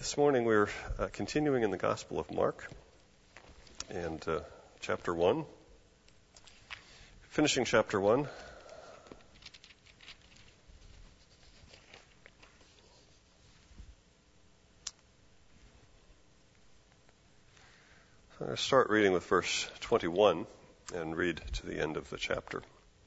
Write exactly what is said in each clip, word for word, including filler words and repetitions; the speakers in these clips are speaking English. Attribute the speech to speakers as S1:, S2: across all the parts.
S1: This morning we're uh, continuing in the Gospel of Mark and uh, chapter one. Finishing chapter one. I'm going to start reading with verse twenty-one and read to the end of the chapter.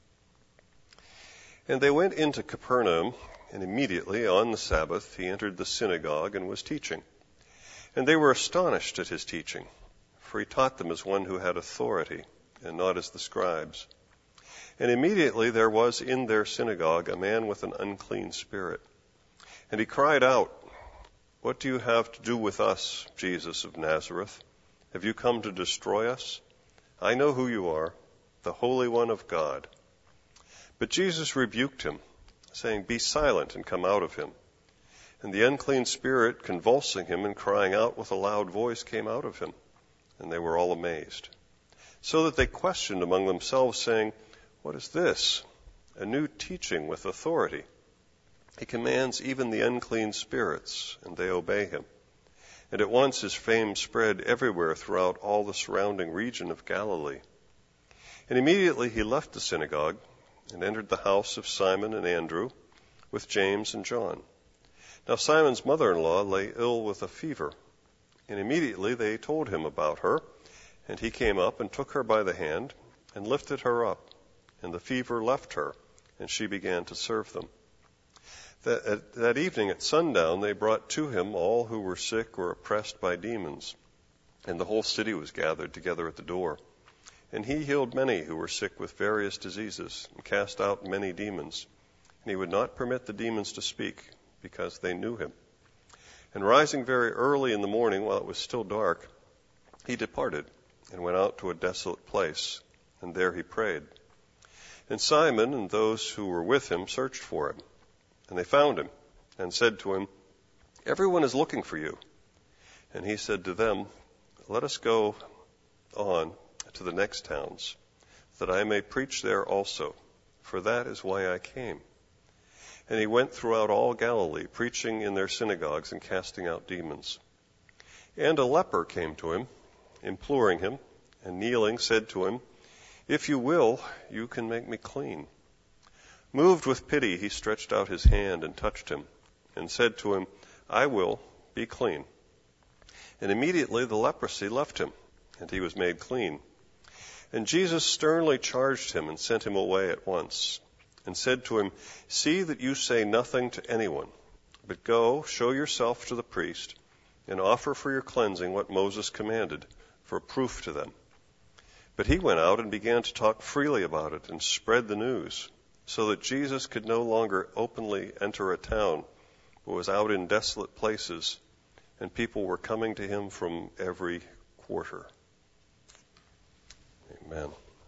S1: And they went into Capernaum, and immediately on the Sabbath he entered the synagogue and was teaching. And they were astonished at his teaching, for he taught them as one who had authority, and not as the scribes. And immediately there was in their synagogue a man with an unclean spirit. And he cried out, "What do you have to do with us, Jesus of Nazareth? Have you come to destroy us? I know who you are, the Holy One of God." But Jesus rebuked him, saying, "Be silent and come out of him." And the unclean spirit, convulsing him and crying out with a loud voice, came out of him. And they were all amazed. So that they questioned among themselves, saying, "What is this? A new teaching with authority. He commands even the unclean spirits, and they obey him." And at once his fame spread everywhere throughout all the surrounding region of Galilee. And immediately he left the synagogue and entered the house of Simon and Andrew with James and John. Now Simon's mother-in-law lay ill with a fever, and immediately they told him about her, and he came up and took her by the hand and lifted her up, and the fever left her, and she began to serve them. That, at, that evening at sundown they brought to him all who were sick or oppressed by demons, and the whole city was gathered together at the door. And he healed many who were sick with various diseases, and cast out many demons. And he would not permit the demons to speak, because they knew him. And rising very early in the morning, while it was still dark, he departed, and went out to a desolate place, and there he prayed. And Simon and those who were with him searched for him. And they found him, and said to him, "Everyone is looking for you." And he said to them, "Let us go on to the next towns, that I may preach there also, for that is why I came." And he went throughout all Galilee, preaching in their synagogues and casting out demons. And a leper came to him, imploring him, and kneeling said to him, "If you will, you can make me clean." Moved with pity, he stretched out his hand and touched him, and said to him, "I will, be clean." And immediately the leprosy left him, and he was made clean. And Jesus sternly charged him and sent him away at once, and said to him, "See that you say nothing to anyone, but go, show yourself to the priest, and offer for your cleansing what Moses commanded, for proof to them." But he went out and began to talk freely about it, and spread the news, so that Jesus could no longer openly enter a town, but was out in desolate places, and people were coming to him from every quarter. Amen.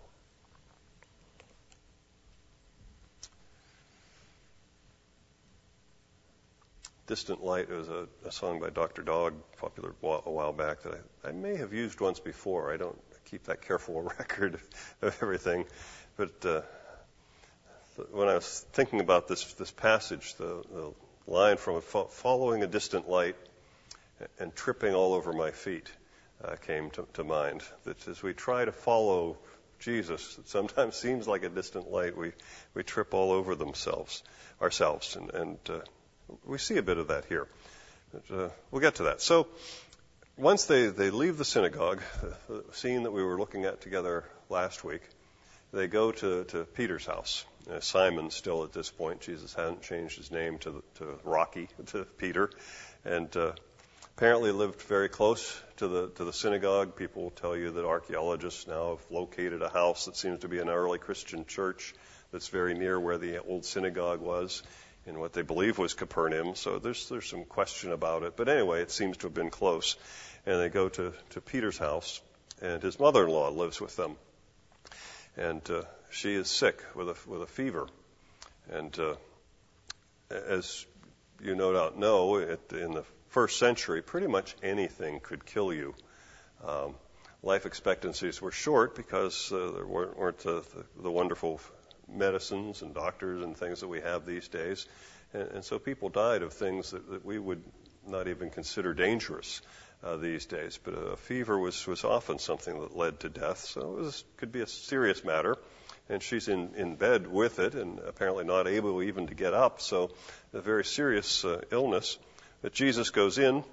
S1: Distant Light was a, a song by Doctor Dog, popular a while back, that I, I may have used once before. I don't keep that careful a record of everything. But uh, when I was thinking about this this passage, the, the line from it, "following a distant light and tripping all over my feet," uh, came to, to mind. That as we try to follow Jesus, it sometimes seems like a distant light. We we trip all over themselves, ourselves, and, and uh, we see a bit of that here. But, uh, we'll get to that. So once they, they leave the synagogue, the scene that we were looking at together last week, they go to, to Peter's house. Uh, Simon still at this point. Jesus hadn't changed his name to, to Rocky, to Peter. And uh, apparently lived very close to the to the synagogue. People will tell you that archaeologists now have located a house that seems to be an early Christian church that's very near where the old synagogue was, in what they believe was Capernaum. So there's there's some question about it. But anyway, it seems to have been close. And they go to, to Peter's house, and his mother-in-law lives with them. And uh, she is sick with a with a fever. And uh, as you no doubt know, it, in the first century, pretty much anything could kill you. Um, life expectancies were short because uh, there weren't, weren't uh, the, the wonderful medicines and doctors and things that we have these days. And, and so people died of things that, that we would not even considered dangerous uh, these days. But a fever was, was often something that led to death, so it was, could be a serious matter. And she's in, in bed with it and apparently not able even to get up, so a very serious uh, illness. But Jesus goes in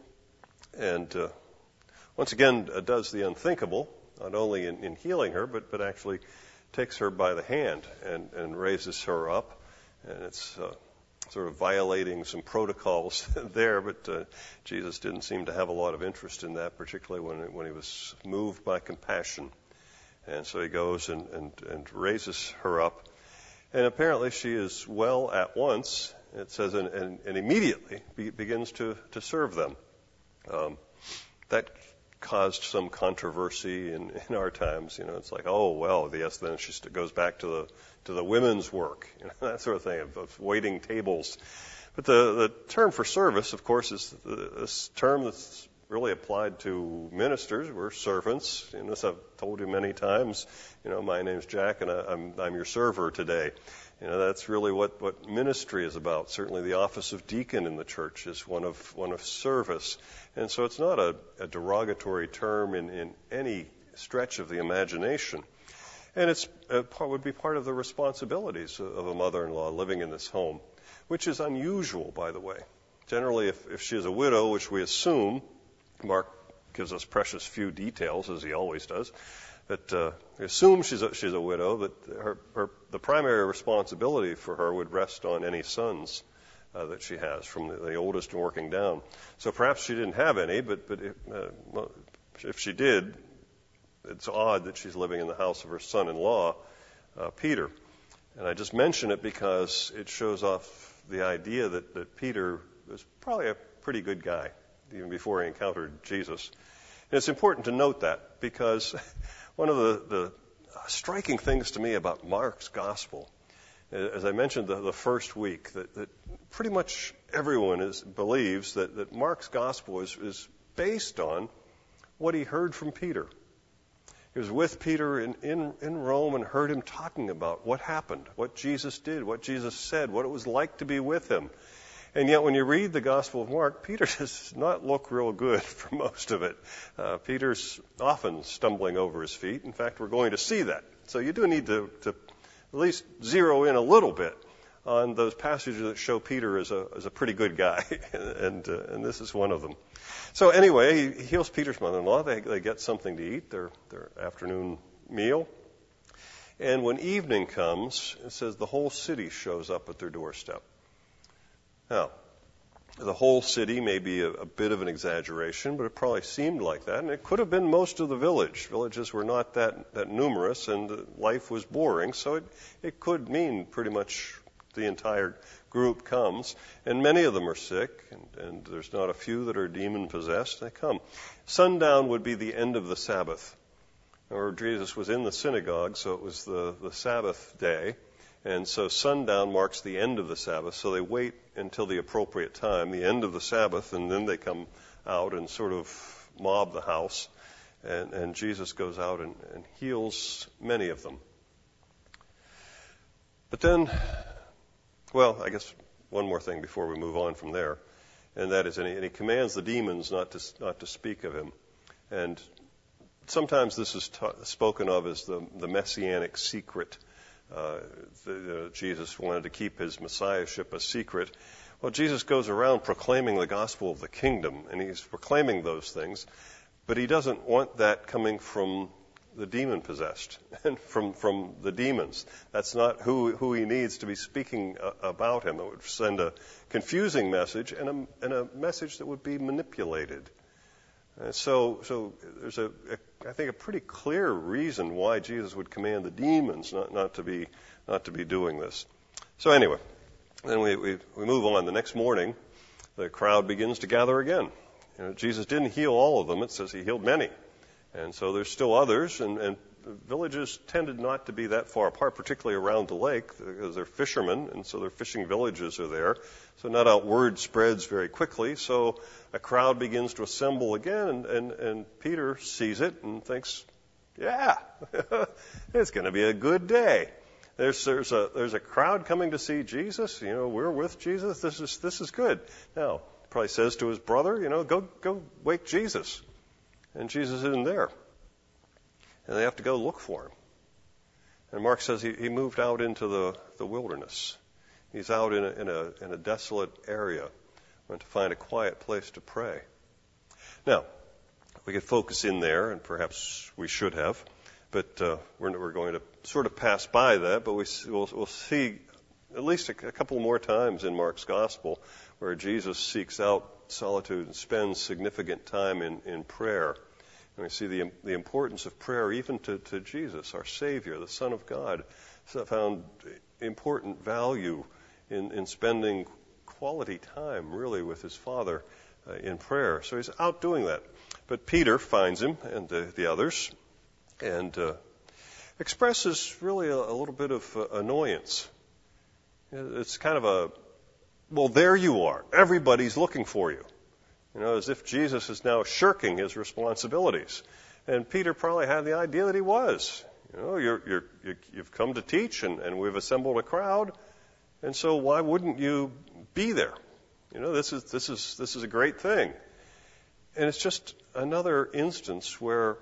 S1: and uh, once again uh, does the unthinkable, not only in, in healing her, but, but actually takes her by the hand and, and raises her up. And it's uh, sort of violating some protocols there, but uh, Jesus didn't seem to have a lot of interest in that, particularly when, when he was moved by compassion. And so he goes and, and, and raises her up. And apparently she is well at once, it says, and, and, and immediately be, begins to, to serve them. Um, that caused some controversy in, in our times. You know, it's like, oh, well, yes, then she goes back to the to the women's work, you know, that sort of thing, of, of waiting tables. But the, the term for service, of course, is the, this term that's really applied to ministers. We're servants. You know, as I've told you many times, you know, my name's Jack, and I, I'm, I'm your server today. You know, that's really what, what ministry is about. Certainly the office of deacon in the church is one of one of service. And so it's not a, a derogatory term in, in any stretch of the imagination. And it's uh, would be part of the responsibilities of a mother-in-law living in this home, which is unusual, by the way. Generally, if, if she is a widow, which we assume, Mark gives us precious few details, as he always does, but uh, we assume she's a, she's a widow, that her, her, the primary responsibility for her would rest on any sons uh, that she has, from the, the oldest and working down. So perhaps she didn't have any, but, but if, uh, if she did, it's odd that she's living in the house of her son-in-law, uh, Peter. And I just mention it because it shows off the idea that, that Peter was probably a pretty good guy, even before he encountered Jesus. And it's important to note that, because one of the, the striking things to me about Mark's gospel, as I mentioned the, the first week, that, that pretty much everyone is, believes that, that Mark's gospel is, is based on what he heard from Peter. He was with Peter in, in, in Rome and heard him talking about what happened, what Jesus did, what Jesus said, what it was like to be with him. And yet when you read the Gospel of Mark, Peter does not look real good for most of it. Uh, Peter's often stumbling over his feet. In fact, we're going to see that. So you do need to, to at least zero in a little bit on those passages that show Peter as a, as a pretty good guy. and, uh, and this is one of them. So anyway, he heals Peter's mother-in-law. They, they get something to eat, their, their afternoon meal. And when evening comes, it says the whole city shows up at their doorstep. Now, the whole city may be a, a bit of an exaggeration, but it probably seemed like that. And it could have been most of the village. Villages were not that, that numerous, and life was boring. So it, it could mean pretty much the entire group comes. And many of them are sick, and, and there's not a few that are demon-possessed. They come. Sundown would be the end of the Sabbath. Or Jesus was in the synagogue, so it was the, the Sabbath day. And so sundown marks the end of the Sabbath, so they wait until the appropriate time, the end of the Sabbath, and then they come out and sort of mob the house. And, and Jesus goes out and, and heals many of them. But then, well, I guess one more thing before we move on from there, and that is, and he, and he commands the demons not to not to speak of him. And sometimes this is ta- spoken of as the, the messianic secret. Uh, the, uh, Jesus wanted to keep his messiahship a secret. Well, Jesus goes around proclaiming the gospel of the kingdom, and he's proclaiming those things, but he doesn't want that coming from the demon-possessed and from, from the demons. That's not who, who he needs to be speaking uh, about him. It would send a confusing message and a, and a message that would be manipulated. And so, so there's a, a, I think, a pretty clear reason why Jesus would command the demons not, not to be, not to be doing this. So anyway, then we, we, we move on. The next morning, the crowd begins to gather again. You know, Jesus didn't heal all of them. It says he healed many. And so there's still others, and, and villages tended not to be that far apart, particularly around the lake, because they're fishermen, and so their fishing villages are there. So not out word spreads very quickly. So a crowd begins to assemble again, and, and, and Peter sees it and thinks, yeah, it's going to be a good day. There's, there's a, there's a crowd coming to see Jesus. You know, we're with Jesus. This is, this is good. Now, probably says to his brother, you know, go go wake Jesus. And Jesus isn't there. And they have to go look for him. And Mark says he, he moved out into the, the wilderness. He's out in a, in a in a desolate area, went to find a quiet place to pray. Now, we could focus in there, and perhaps we should have, but uh, we're, we're going to sort of pass by that. But we, we'll, we'll see at least a, a couple more times in Mark's gospel where Jesus seeks out solitude and spends significant time in, in prayer. And we see the, the importance of prayer even to, to Jesus, our Savior, the Son of God, found important value in, in spending quality time, really, with his Father uh, in prayer. So he's out doing that. But Peter finds him and the, the others and uh, expresses really a, a little bit of uh, annoyance. It's kind of a, well, there you are. Everybody's looking for you. You know, as if Jesus is now shirking his responsibilities. And Peter probably had the idea that he was. You know, you're, you're, you, you've come to teach, and, and we've assembled a crowd, and so why wouldn't you be there? You know, this is this is this is a great thing. And it's just another instance where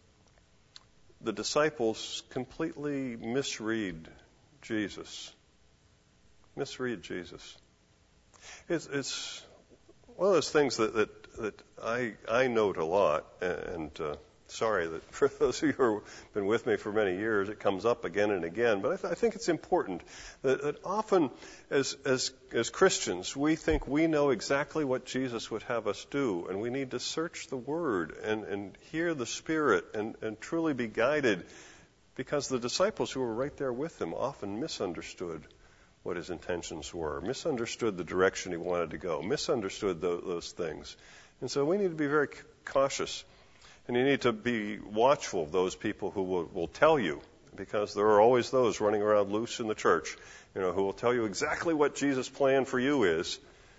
S1: the disciples completely misread Jesus. Misread Jesus. It's it's one of those things that that, that I I note a lot, and uh, sorry that for those of you who have been with me for many years, it comes up again and again. But I, th- I think it's important that, that often, as as as Christians, we think we know exactly what Jesus would have us do, and we need to search the Word and and hear the Spirit and and truly be guided, because the disciples who were right there with him often misunderstood what his intentions were, misunderstood the direction he wanted to go, misunderstood those, those things. And so we need to be very cautious, and you need to be watchful of those people who will, will tell you, because there are always those running around loose in the church, you know, who will tell you exactly what Jesus' plan for you is,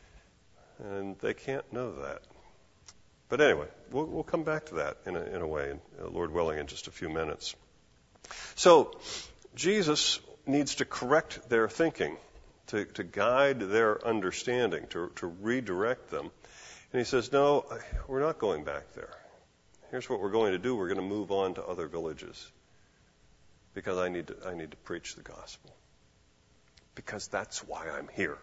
S1: and they can't know that. But anyway, we'll, we'll come back to that in a, in a way, uh, Lord willing, in just a few minutes. So, Jesus needs to correct their thinking, to, to guide their understanding, to, to redirect them. And he says, no, we're not going back there. Here's what we're going to do. We're going to move on to other villages, because I need to, I need to preach the gospel. Because that's why I'm here.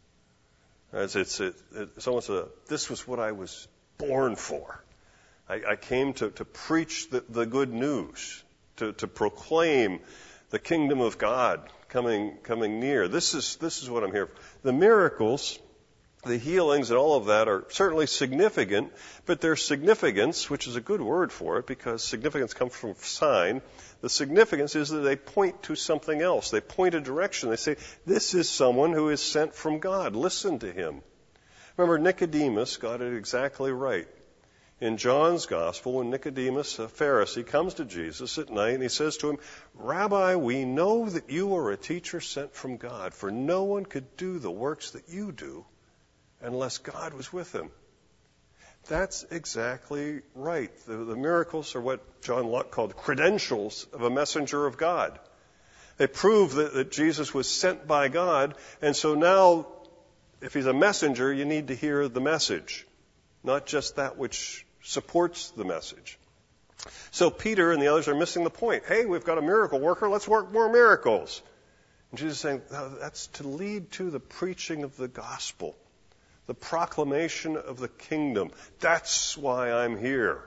S1: As it's, it, it's almost a, this was what I was born for. I, I came to, to preach the, the good news, to, to proclaim the kingdom of God coming coming near. This is this is what I'm here for. The miracles, the healings, and all of that are certainly significant, but their significance, which is a good word for it, because significance comes from sign, the significance is that they point to something else. They point a direction. They say, this is someone who is sent from God. Listen to him. Remember, Nicodemus got it exactly right. In John's Gospel, when Nicodemus, a Pharisee, comes to Jesus at night and he says to him, Rabbi, we know that you are a teacher sent from God, for no one could do the works that you do unless God was with him. That's exactly right. The, the miracles are what John Locke called credentials of a messenger of God. They prove that, that Jesus was sent by God, and so now, if he's a messenger, you need to hear the message, not just that which supports the message. So Peter and the others are missing the point. Hey, we've got a miracle worker. Let's work more miracles. And Jesus is saying, no, that's to lead to the preaching of the gospel, the proclamation of the kingdom. That's why I'm here.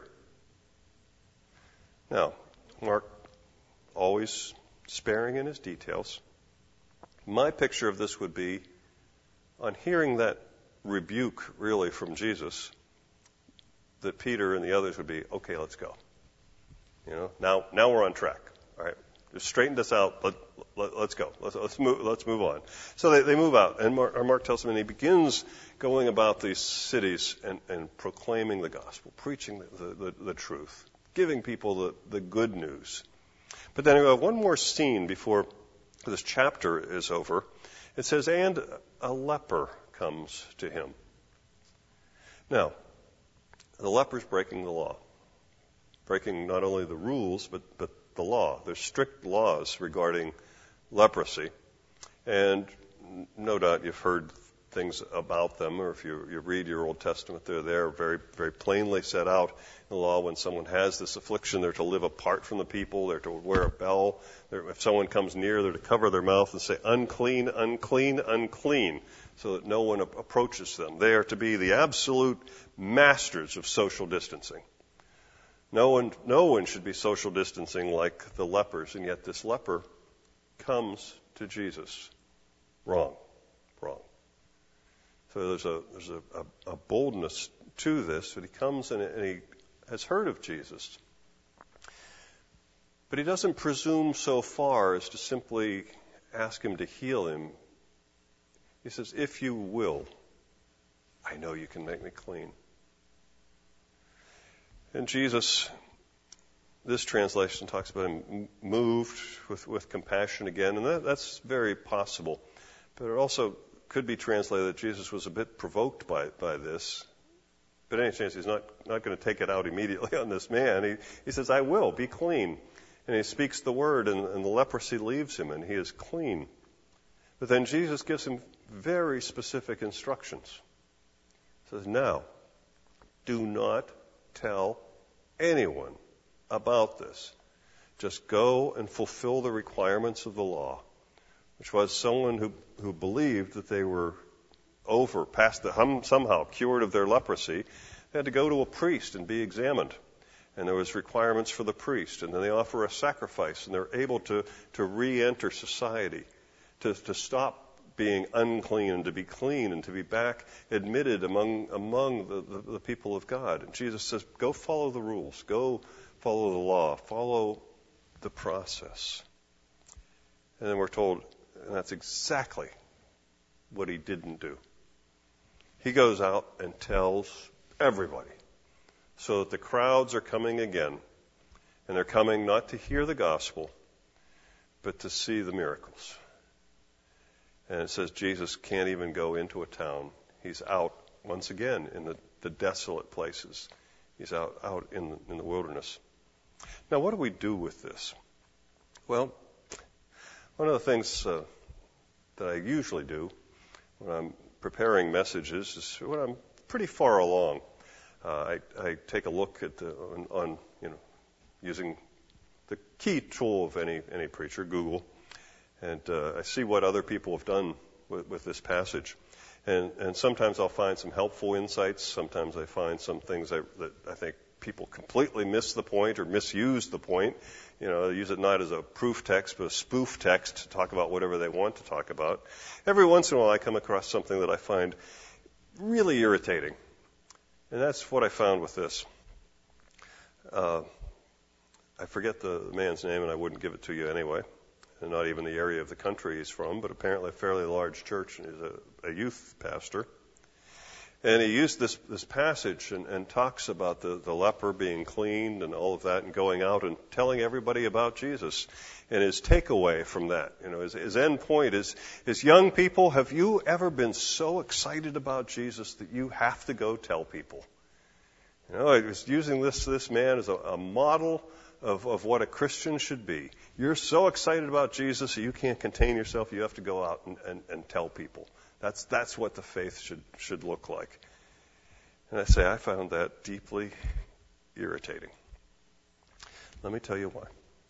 S1: Now, Mark, always sparing in his details. My picture of this would be, on hearing that rebuke, really, from Jesus, that Peter and the others would be, okay, let's go. You know, now now we're on track. All right, just straighten this out. Let, let, let's go. Let's, let's move. Let's move on. So they, they move out, and Mark, Mark tells them, and he begins going about these cities and, and proclaiming the gospel, preaching the, the, the, the truth, giving people the, the good news. But then we have one more scene before this chapter is over. It says, and a leper comes to him. Now, the leper's breaking the law, breaking not only the rules, but, but the law. There's strict laws regarding leprosy. And no doubt you've heard things about them, or if you, you read your Old Testament, they're there very, very plainly set out in the law. When someone has this affliction, they're to live apart from the people. They're to wear a bell. They're, if someone comes near, they're to cover their mouth and say, unclean, unclean, unclean, so that no one approaches them. They are to be the absolute masters of social distancing. No one, no one should be social distancing like the lepers, and yet this leper comes to Jesus. Wrong. Wrong. So there's a there's a, a, a boldness to this, that he comes and, and he has heard of Jesus. But he doesn't presume so far as to simply ask him to heal him. He says, if you will, I know you can make me clean. And Jesus, this translation talks about him moved with, with compassion again, and that, that's very possible. But it also could be translated that Jesus was a bit provoked by, by this. But any chance he's not, not going to take it out immediately on this man. He, he says, I will, be clean. And he speaks the word, and, and the leprosy leaves him, and he is clean. But then Jesus gives him very specific instructions. He says, now, do not tell anyone about this. Just go and fulfill the requirements of the law, which was someone who, who believed that they were over, past the, hum, somehow cured of their leprosy. They had to go to a priest and be examined. And there was requirements for the priest. And then they offer a sacrifice, and they're able to, to re-enter society, to, to stop being unclean and to be clean and to be back admitted among, among the, the, the people of God. And Jesus says, go follow the rules. Go follow the law. Follow the process. And then we're told, and that's exactly what he didn't do. He goes out and tells everybody, so that the crowds are coming again, and they're coming not to hear the gospel, but to see the miracles. And it says Jesus can't even go into a town. He's out once again in the, the desolate places. He's out, out in the, in the wilderness. Now, what do we do with this? Well, one of the things uh, that I usually do when I'm preparing messages is when I'm pretty far along. Uh, I, I take a look at the, on, on, you know, using the key tool of any any preacher, Google, and uh, I see what other people have done with, with this passage. And, and sometimes I'll find some helpful insights. Sometimes I find some things I, that I think people completely miss the point or misuse the point. You know, they use it not as a proof text, but a spoof text to talk about whatever they want to talk about. Every once in a while I come across something that I find really irritating. And that's what I found with this. Uh, I forget the man's name, and I wouldn't give it to you anyway. And not even the area of the country he's from, but apparently a fairly large church, and he's a, a youth pastor. And he used this, this passage and, and talks about the, the leper being cleaned and all of that, and going out and telling everybody about Jesus. And his takeaway from that, you know, his, his end point is, is young people, have you ever been so excited about Jesus that you have to go tell people? You know, I was using this this man as a, a model of, of what a Christian should be. You're so excited about Jesus that you can't contain yourself. You have to go out and, and, and tell people. That's that's what the faith should should look like. And I say I found that deeply irritating. Let me tell you why.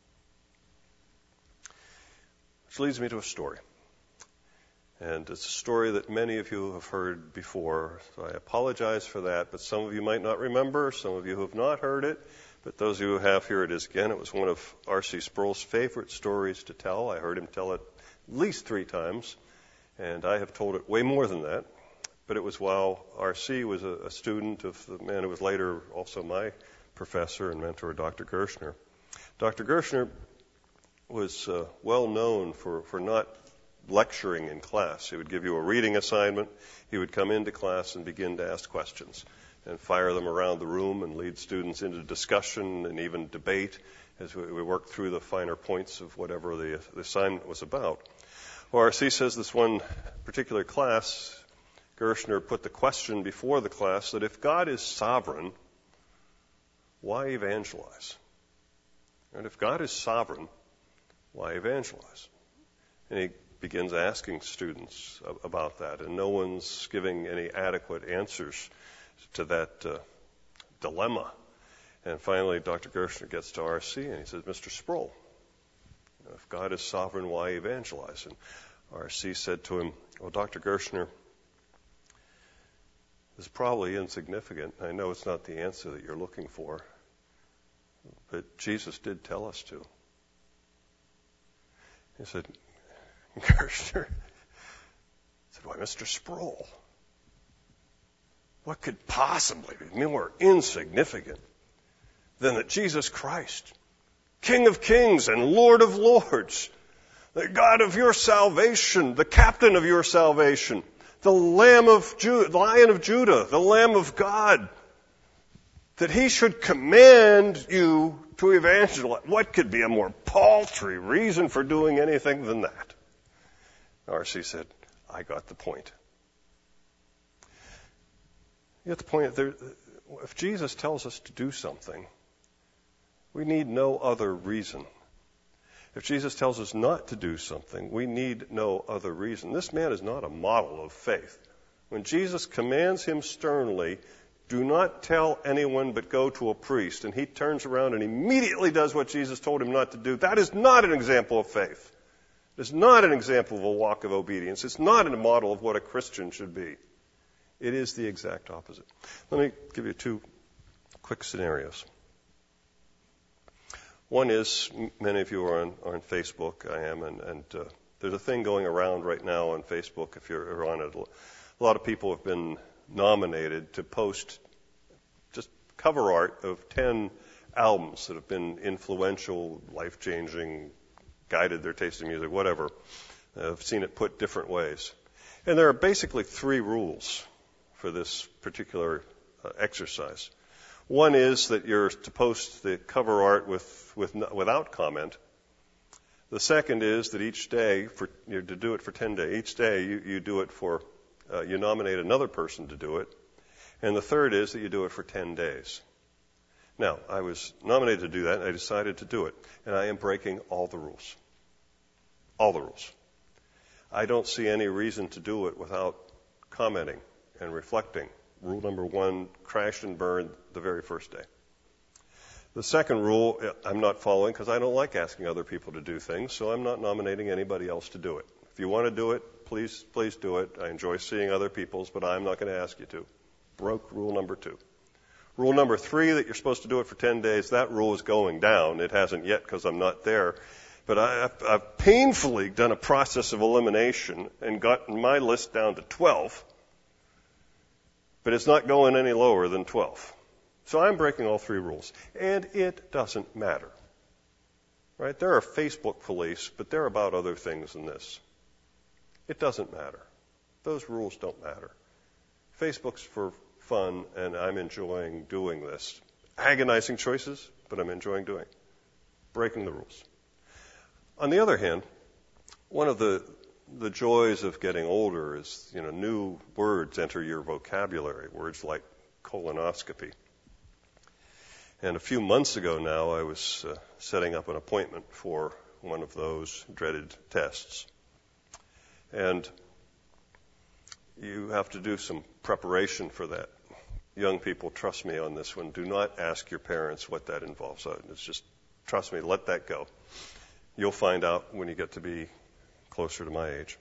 S1: Which leads me to a story. And it's a story that many of you have heard before, so I apologize for that, but some of you might not remember, some of you have not heard it, but those of you who have, here it is again. It was one of R C Sproul's favorite stories to tell. I heard him tell it at least three times, and I have told it way more than that. But it was while R C was a, a student of the man who was later also my professor and mentor, Doctor Gershner. Doctor Gershner was uh, well known for, for not lecturing in class. He would give you a reading assignment. He would come into class and begin to ask questions and fire them around the room and lead students into discussion and even debate as we, we worked through the finer points of whatever the, the assignment was about. Well, R C says this one particular class, Gershner put the question before the class that if God is sovereign, why evangelize? And if God is sovereign, why evangelize? And he begins asking students about that, and no one's giving any adequate answers to that uh, dilemma. And finally, Doctor Gerstner gets to R C and he says, Mister Sproul, if God is sovereign, why evangelize? And R C said to him, well, Doctor Gerstner, this is probably insignificant. I know it's not the answer that you're looking for, but Jesus did tell us to. He said, Gerstner, I said, why, Mister Sproul, what could possibly be more insignificant than that Jesus Christ, King of kings and Lord of lords, the God of your salvation, the captain of your salvation, the Lamb of Ju- Lion of Judah, the Lamb of God, that he should command you to evangelize. What could be a more paltry reason for doing anything than that? R C said, I got the point. You get the point. There, if Jesus tells us to do something, we need no other reason. If Jesus tells us not to do something, we need no other reason. This man is not a model of faith. When Jesus commands him sternly, do not tell anyone but go to a priest, and he turns around and immediately does what Jesus told him not to do, that is not an example of faith. It is not an example of a walk of obedience. It's not a model of what a Christian should be. It is the exact opposite. Let me give you two quick scenarios. One is, many of you are on, on Facebook, I am, and, and uh, there's a thing going around right now on Facebook, if you're on it. A lot of people have been nominated to post just cover art of ten albums that have been influential, life-changing, guided their taste in music, whatever. I've seen it put different ways. And there are basically three rules for this particular uh, exercise. One is that you're to post the cover art with, with without comment. The second is that each day, for, you're to do it for ten days, each day you, you do it for, uh, you nominate another person to do it. And the third is that you do it for ten days. Now, I was nominated to do that, and I decided to do it. And I am breaking all the rules. All the rules. I don't see any reason to do it without commenting and reflecting. Rule number one, crashed and burned the very first day. The second rule I'm not following because I don't like asking other people to do things, so I'm not nominating anybody else to do it. If you want to do it, please, please do it. I enjoy seeing other people's, but I'm not going to ask you to. Broke rule number two. Rule number three, that you're supposed to do it for ten days, that rule is going down. It hasn't yet because I'm not there. But I, I've, I've painfully done a process of elimination and gotten my list down to twelve. But it's not going any lower than twelve. So I'm breaking all three rules. And it doesn't matter. Right? There are Facebook police, but they're about other things than this. It doesn't matter. Those rules don't matter. Facebook's for fun, and I'm enjoying doing this. Agonizing choices, but I'm enjoying doing it. Breaking the rules. On the other hand, one of the the joys of getting older is, you know, new words enter your vocabulary, words like colonoscopy. And a few months ago now, I was uh, setting up an appointment for one of those dreaded tests. And you have to do some preparation for that. Young people, trust me on this one. Do not ask your parents what that involves. It's just, trust me, let that go. You'll find out when you get to be closer to my age.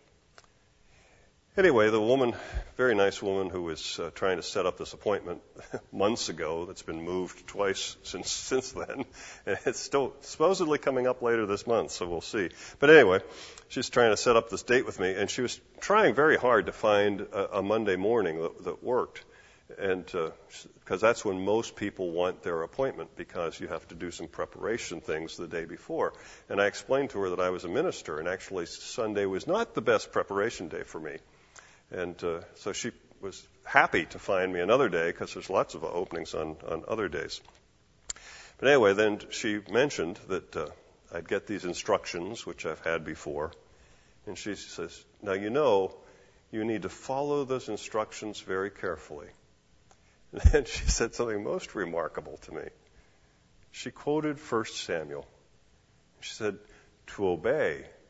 S1: Anyway, the woman, very nice woman who was uh, trying to set up this appointment months ago, that's been moved twice since since then, and it's still supposedly coming up later this month, so we'll see. But anyway, she's trying to set up this date with me, and she was trying very hard to find a, a Monday morning that, that worked. And because uh, that's when most people want their appointment, because you have to do some preparation things the day before. And I explained to her that I was a minister, and actually Sunday was not the best preparation day for me. And uh, so she was happy to find me another day, because there's lots of openings on, on other days. But anyway, then she mentioned that uh, I'd get these instructions, which I've had before. And she says, now, you know, you need to follow those instructions very carefully. And then she said something most remarkable to me. She quoted First Samuel. She said, to obey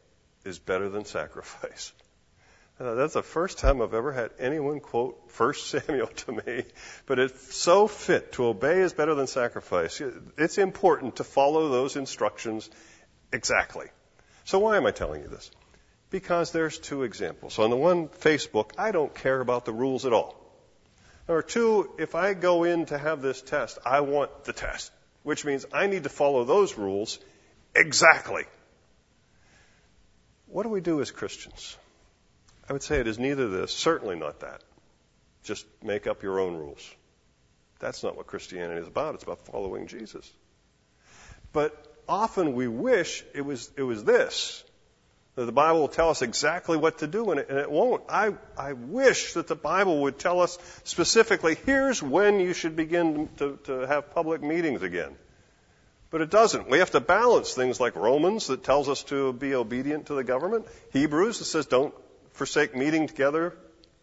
S1: is better than sacrifice. Uh, that's the first time I've ever had anyone quote First Samuel to me, but it's so fit. To obey is better than sacrifice. It's important to follow those instructions exactly. So why am I telling you this? Because there's two examples. On the one, Facebook, I don't care about the rules at all. Number two, if I go in to have this test, I want the test, which means I need to follow those rules exactly. What do we do as Christians? I would say it is neither this, certainly not that. Just make up your own rules. That's not what Christianity is about. It's about following Jesus. But often we wish it was it was this. That the Bible will tell us exactly what to do, and it, and it won't. I, I wish that the Bible would tell us specifically, here's when you should begin to, to have public meetings again. But it doesn't. We have to balance things like Romans that tells us to be obedient to the government. Hebrews that says don't forsake meeting together.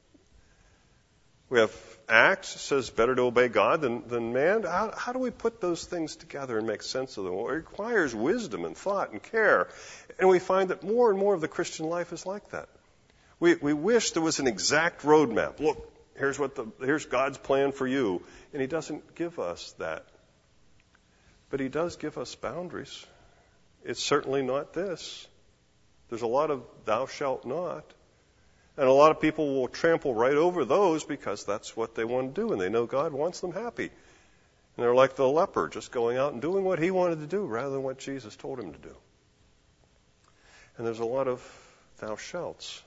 S1: We have Acts that says better to obey God than, than man. How, how do we put those things together and make sense of them? Well, it requires wisdom and thought and care. And we find that more and more of the Christian life is like that. We, we wish there was an exact roadmap. Look, here's what the, here's God's plan for you. And He doesn't give us that. But He does give us boundaries. It's certainly not this. There's a lot of thou shalt not. And a lot of people will trample right over those because that's what they want to do, and they know God wants them happy. And they're like the leper, just going out and doing what he wanted to do rather than what Jesus told him to do. And there's a lot of thou shalts.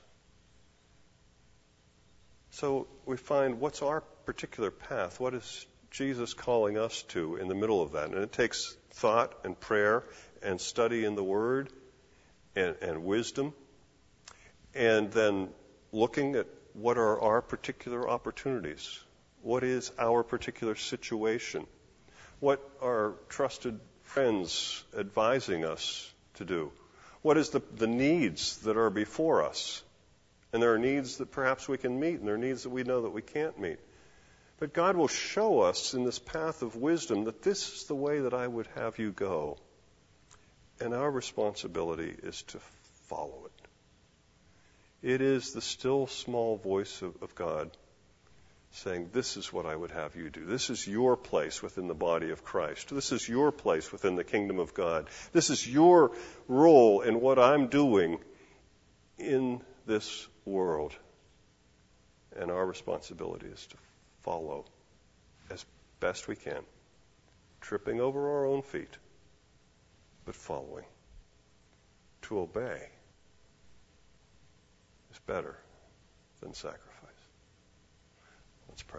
S1: So we find, what's our particular path? What is Jesus calling us to in the middle of that? And it takes thought and prayer and study in the Word and, and wisdom, and then looking at what are our particular opportunities. What is our particular situation? What are trusted friends advising us to do? What is the, the needs that are before us? And there are needs that perhaps we can meet, and there are needs that we know that we can't meet. But God will show us in this path of wisdom that this is the way that I would have you go. And our responsibility is to follow it. It is the still small voice of, of God saying, this is what I would have you do. This is your place within the body of Christ. This is your place within the kingdom of God. This is your role in what I'm doing in this world. And our responsibility is to follow as best we can, tripping over our own feet, but following. To obey is better than sacrifice. Let's pray.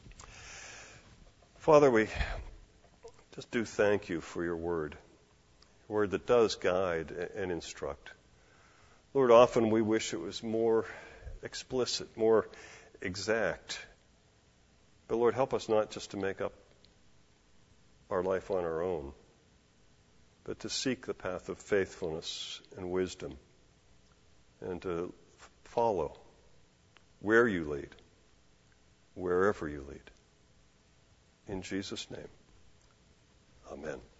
S1: Father, we just do thank you for your word, a word that does guide and instruct. Lord, often we wish it was more explicit, more exact. But Lord, help us not just to make up our life on our own, but to seek the path of faithfulness and wisdom and to follow where you lead, wherever you lead. In Jesus' name, amen.